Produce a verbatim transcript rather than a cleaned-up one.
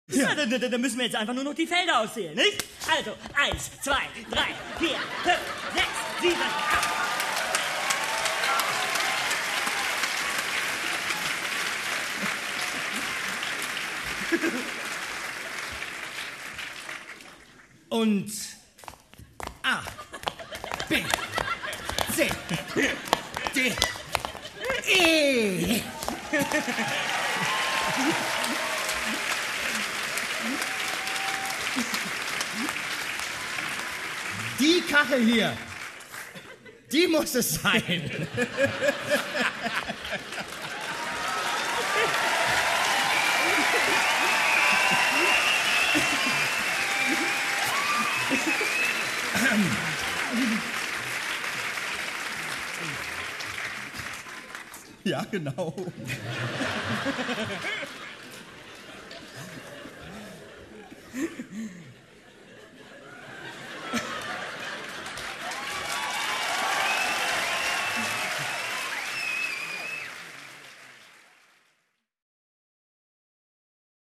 Ja, dann, dann, dann müssen wir jetzt einfach nur noch die Felder auszählen, nicht? Also, eins, zwei, drei, vier, fünf, sechs, sieben, acht. Und A, B, C, D, E. Die Kachel hier, die muss es sein. Ja, genau.